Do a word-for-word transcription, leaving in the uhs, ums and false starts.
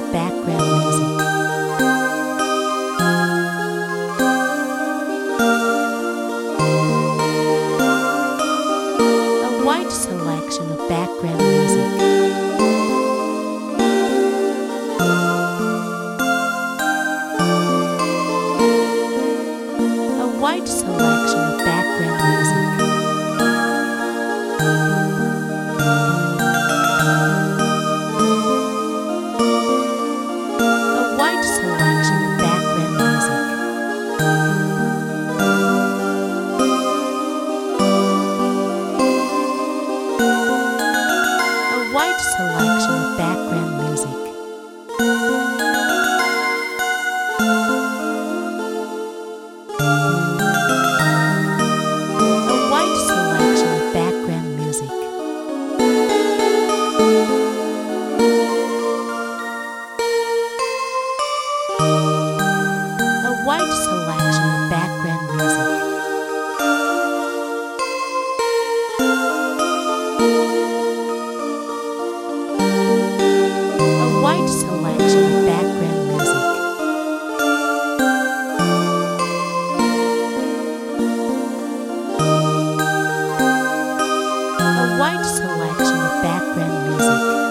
of background music. A wide selection of background music. A wide selection of background music. A wide selection of background music. A wide selection of background music. A wide selection of background music. A wide selection of background music. A wide selection of background music. A wide selection of background music.